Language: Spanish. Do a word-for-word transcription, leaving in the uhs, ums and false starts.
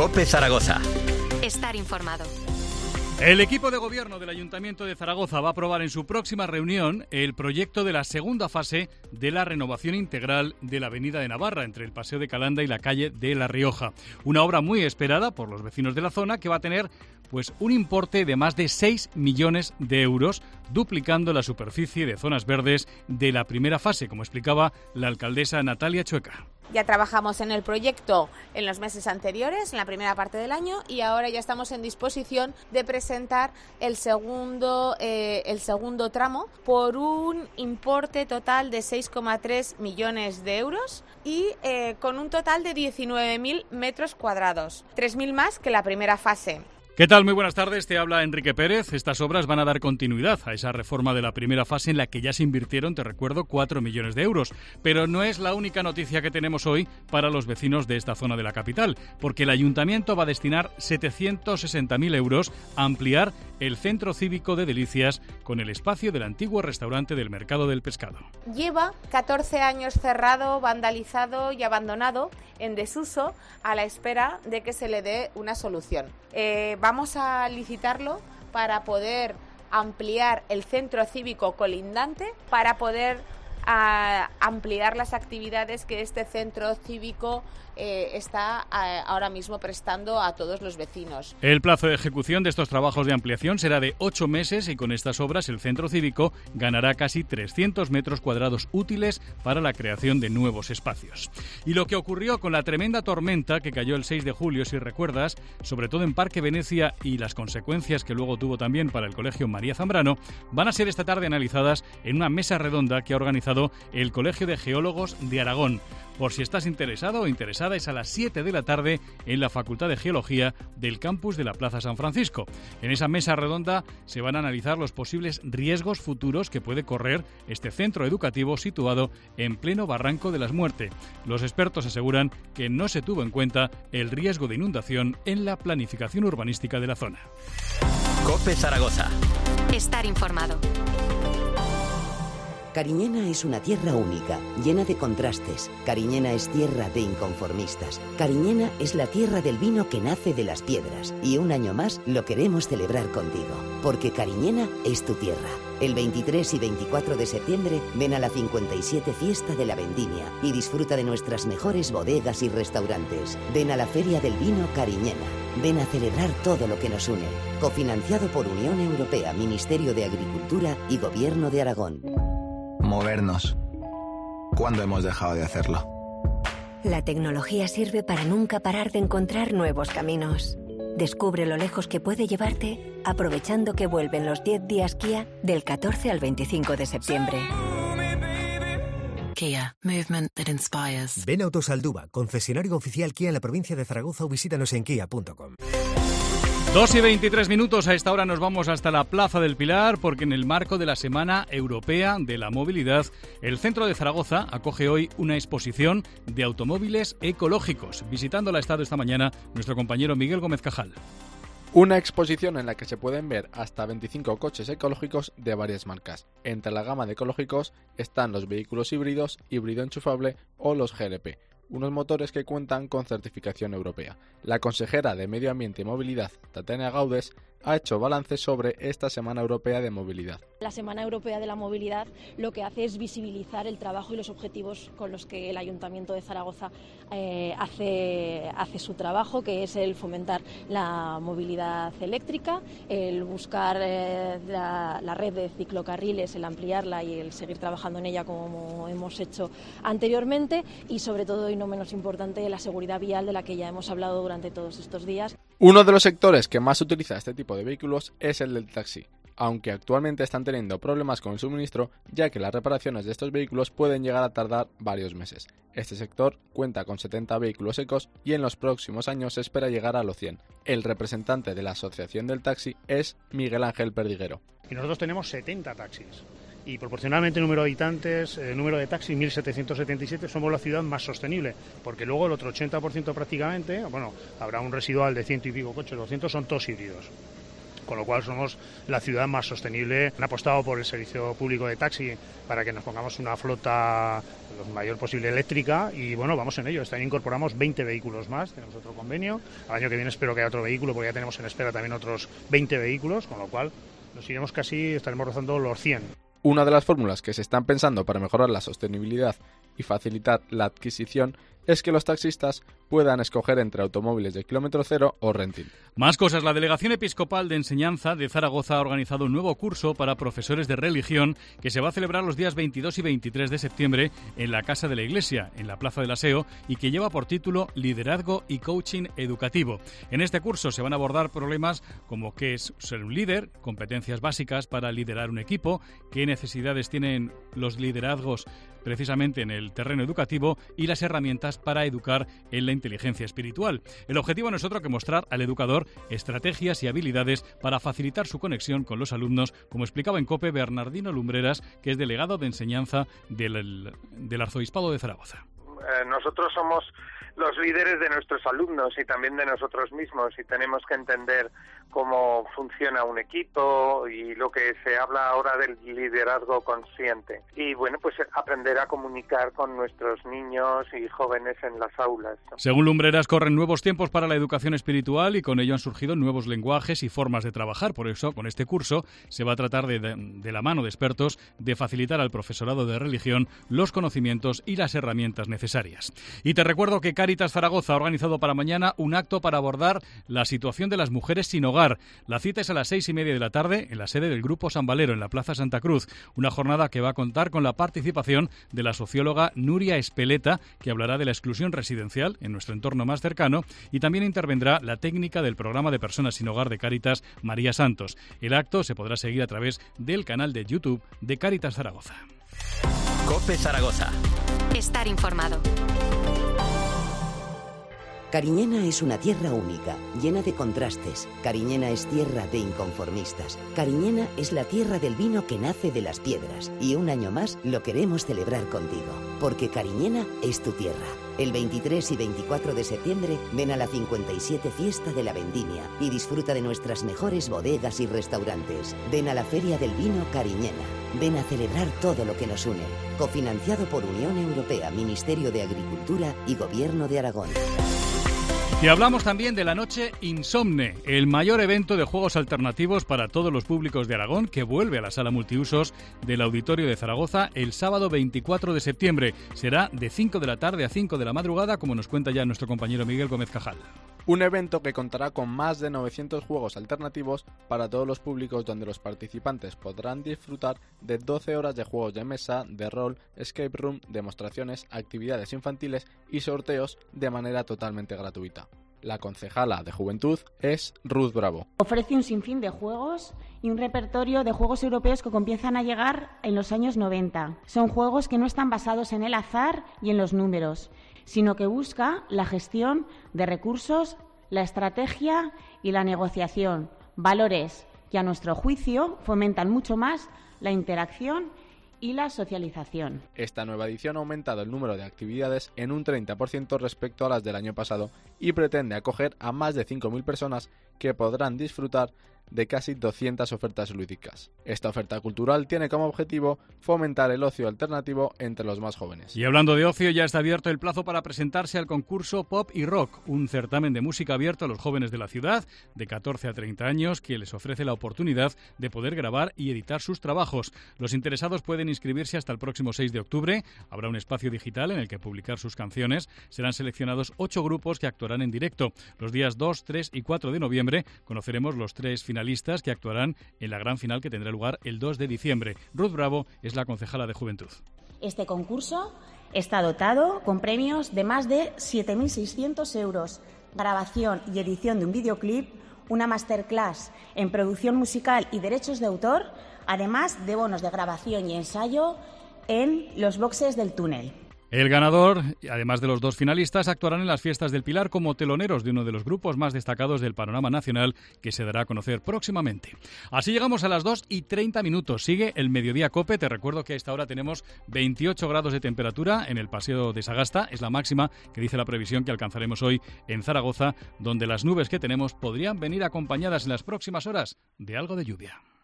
COPE Zaragoza. Estar informado. El equipo de gobierno del Ayuntamiento de Zaragoza va a aprobar en su próxima reunión el proyecto de la segunda fase de la renovación integral de la Avenida de Navarra entre el Paseo de Calanda y la calle de La Rioja. Una obra muy esperada por los vecinos de la zona que va a tener pues un importe de más de seis millones de euros, duplicando la superficie de zonas verdes de la primera fase, como explicaba la alcaldesa Natalia Chueca. Ya trabajamos en el proyecto en los meses anteriores, en la primera parte del año, y ahora ya estamos en disposición de presentar el segundo, eh, el segundo tramo por un importe total de seis coma tres millones de euros y eh, con un total de diecinueve mil metros cuadrados, tres mil más que la primera fase. ¿Qué tal? Muy buenas tardes, te habla Enrique Pérez. Estas obras van a dar continuidad a esa reforma de la primera fase en la que ya se invirtieron, te recuerdo, cuatro millones de euros. Pero no es la única noticia que tenemos hoy para los vecinos de esta zona de la capital, porque el Ayuntamiento va a destinar setecientos sesenta mil euros a ampliar el Centro Cívico de Delicias con el espacio del antiguo restaurante del Mercado del Pescado. Lleva catorce años cerrado, vandalizado y abandonado en desuso a la espera de que se le dé una solución. Eh, vamos a licitarlo para poder ampliar el centro cívico colindante, para poder a ampliar las actividades que este centro cívico eh, está a, ahora mismo prestando a todos los vecinos. El plazo de ejecución de estos trabajos de ampliación será de ocho meses y con estas obras el centro cívico ganará casi trescientos metros cuadrados útiles para la creación de nuevos espacios. Y lo que ocurrió con la tremenda tormenta que cayó el seis de julio, si recuerdas, sobre todo en Parque Venecia, y las consecuencias que luego tuvo también para el Colegio María Zambrano, van a ser esta tarde analizadas en una mesa redonda que ha organizado el Colegio de Geólogos de Aragón. Por si estás interesado o interesada, es a las siete de la tarde en la Facultad de Geología del campus de la Plaza San Francisco. En esa mesa redonda se van a analizar los posibles riesgos futuros que puede correr este centro educativo situado en pleno Barranco de las Muertes. Los expertos aseguran que no se tuvo en cuenta el riesgo de inundación en la planificación urbanística de la zona. COPE Zaragoza. Estar informado. Cariñena es una tierra única, llena de contrastes. Cariñena es tierra de inconformistas. Cariñena es la tierra del vino que nace de las piedras. Y un año más lo queremos celebrar contigo, porque Cariñena es tu tierra. El veintitrés y veinticuatro de septiembre ven a la cincuenta y siete Fiesta de la Vendimia y disfruta de nuestras mejores bodegas y restaurantes. Ven a la Feria del Vino Cariñena. Ven a celebrar todo lo que nos une. Cofinanciado por Unión Europea, Ministerio de Agricultura y Gobierno de Aragón. Movernos. ¿Cuándo hemos dejado de hacerlo? La tecnología sirve para nunca parar de encontrar nuevos caminos. Descubre lo lejos que puede llevarte aprovechando que vuelven los diez días Kia del catorce al veinticinco de septiembre. Kia, movement that inspires. Ven a Autosaldúa, concesionario oficial Kia en la provincia de Zaragoza, o visítanos en kia punto com. dos y veintitrés minutos, a esta hora nos vamos hasta la Plaza del Pilar porque en el marco de la Semana Europea de la Movilidad, el centro de Zaragoza acoge hoy una exposición de automóviles ecológicos. Visitándola ha estado esta mañana nuestro compañero Miguel Gómez Cajal. Una exposición en la que se pueden ver hasta veinticinco coches ecológicos de varias marcas. Entre la gama de ecológicos están los vehículos híbridos, híbrido enchufable o los G L P. Unos motores que cuentan con certificación europea. La consejera de Medio Ambiente y Movilidad, Tatiana Gaudes, ha hecho balance sobre esta Semana Europea de Movilidad. La Semana Europea de la Movilidad lo que hace es visibilizar el trabajo y los objetivos con los que el Ayuntamiento de Zaragoza eh, hace, hace su trabajo, que es el fomentar la movilidad eléctrica, el buscar eh, la, la red de ciclocarriles, el ampliarla y el seguir trabajando en ella como hemos hecho anteriormente, y sobre todo y no menos importante, la seguridad vial, de la que ya hemos hablado durante todos estos días. Uno de los sectores que más utiliza este tipo de vehículos es el del taxi, aunque actualmente están teniendo problemas con el suministro, ya que las reparaciones de estos vehículos pueden llegar a tardar varios meses. Este sector cuenta con setenta vehículos ecos y en los próximos años se espera llegar a los cien. El representante de la Asociación del Taxi es Miguel Ángel Perdiguero. Y nosotros tenemos setenta taxis. Y proporcionalmente número de habitantes, eh, número de taxis, mil setecientos setenta y siete, somos la ciudad más sostenible, porque luego el otro ochenta por ciento prácticamente, bueno, habrá un residual de ciento y pico coches, doscientos son todos híbridos. con lo cual somos la ciudad más sostenible. Han apostado por el servicio público de taxi para que nos pongamos una flota lo mayor posible eléctrica y bueno, vamos en ello. Este año incorporamos veinte vehículos más, tenemos otro convenio. Al año que viene espero que haya otro vehículo porque ya tenemos en espera también otros veinte vehículos, con lo cual nos iremos casi, estaremos rozando los cien. Una de las fórmulas que se están pensando para mejorar la sostenibilidad y facilitar la adquisición es que los taxistas puedan escoger entre automóviles de kilómetro cero o renting. Más cosas. La Delegación Episcopal de Enseñanza de Zaragoza ha organizado un nuevo curso para profesores de religión que se va a celebrar los días veintidós y veintitrés de septiembre en la Casa de la Iglesia, en la Plaza del Aseo, y que lleva por título Liderazgo y Coaching Educativo. En este curso se van a abordar problemas como qué es ser un líder, competencias básicas para liderar un equipo, qué necesidades tienen los liderazgos precisamente en el terreno educativo y las herramientas para educar en la inteligencia espiritual. El objetivo no es otro que mostrar al educador estrategias y habilidades para facilitar su conexión con los alumnos, como explicaba en COPE Bernardino Lumbreras, que es delegado de enseñanza del, del Arzobispado de Zaragoza. Eh, nosotros somos los líderes de nuestros alumnos y también de nosotros mismos y tenemos que entender cómo funciona un equipo y lo que se habla ahora del liderazgo consciente y bueno, pues aprender a comunicar con nuestros niños y jóvenes en las aulas. Según Lumbreras, corren nuevos tiempos para la educación espiritual y con ello han surgido nuevos lenguajes y formas de trabajar. Por eso, con este curso se va a tratar de, de, de la mano de expertos de facilitar al profesorado de religión los conocimientos y las herramientas necesarias. Y te recuerdo que Cáritas Zaragoza ha organizado para mañana un acto para abordar la situación de las mujeres sin hogar. La cita es a las seis y media de la tarde en la sede del Grupo San Valero, en la Plaza Santa Cruz. Una jornada que va a contar con la participación de la socióloga Nuria Espeleta, que hablará de la exclusión residencial en nuestro entorno más cercano, y también intervendrá la técnica del programa de personas sin hogar de Cáritas, María Santos. El acto se podrá seguir a través del canal de YouTube de Cáritas Zaragoza. COPE Zaragoza. Estar informado. Cariñena es una tierra única, llena de contrastes. Cariñena es tierra de inconformistas. Cariñena es la tierra del vino que nace de las piedras. Y un año más lo queremos celebrar contigo, porque Cariñena es tu tierra. El veintitrés y veinticuatro de septiembre ven a la cincuenta y siete Fiesta de la Vendimia y disfruta de nuestras mejores bodegas y restaurantes. Ven a la Feria del Vino Cariñena. Ven a celebrar todo lo que nos une. Cofinanciado por Unión Europea, Ministerio de Agricultura y Gobierno de Aragón. Y hablamos también de la Noche Insomne, el mayor evento de juegos alternativos para todos los públicos de Aragón, que vuelve a la sala multiusos del Auditorio de Zaragoza el sábado veinticuatro de septiembre. Será de cinco de la tarde a cinco de la madrugada, como nos cuenta ya nuestro compañero Miguel Gómez Cajal. Un evento que contará con más de novecientos juegos alternativos para todos los públicos, donde los participantes podrán disfrutar de doce horas de juegos de mesa, de rol, escape room, demostraciones, actividades infantiles y sorteos de manera totalmente gratuita. La concejala de Juventud es Ruth Bravo. Ofrece un sinfín de juegos y un repertorio de juegos europeos que comienzan a llegar en los años noventa. Son juegos que no están basados en el azar y en los números, sino que busca la gestión de recursos, la estrategia y la negociación, valores que a nuestro juicio fomentan mucho más la interacción y la socialización. Esta nueva edición ha aumentado el número de actividades en un treinta por ciento respecto a las del año pasado y pretende acoger a más de cinco mil personas que podrán disfrutar de casi doscientas ofertas lúdicas. Esta oferta cultural tiene como objetivo fomentar el ocio alternativo entre los más jóvenes. Y hablando de ocio, ya está abierto el plazo para presentarse al concurso Pop y Rock, un certamen de música abierto a los jóvenes de la ciudad, de catorce a treinta años, que les ofrece la oportunidad de poder grabar y editar sus trabajos. Los interesados pueden inscribirse hasta el próximo seis de octubre. Habrá un espacio digital en el que publicar sus canciones. Serán seleccionados ocho grupos que actuarán en directo. Los días dos, tres y cuatro de noviembre conoceremos los tres finalistas finalistas que actuarán en la gran final que tendrá lugar el dos de diciembre. Ruth Bravo es la concejala de Juventud. Este concurso está dotado con premios de más de siete mil seiscientos euros, grabación y edición de un videoclip, una masterclass en producción musical y derechos de autor, además de bonos de grabación y ensayo en los boxes del túnel. El ganador, además de los dos finalistas, actuarán en las Fiestas del Pilar como teloneros de uno de los grupos más destacados del panorama nacional, que se dará a conocer próximamente. Así llegamos a las dos y treinta minutos. Sigue el Mediodía Cope. Te recuerdo que a esta hora tenemos veintiocho grados de temperatura en el Paseo de Sagasta. Es la máxima que dice la previsión que alcanzaremos hoy en Zaragoza, donde las nubes que tenemos podrían venir acompañadas en las próximas horas de algo de lluvia.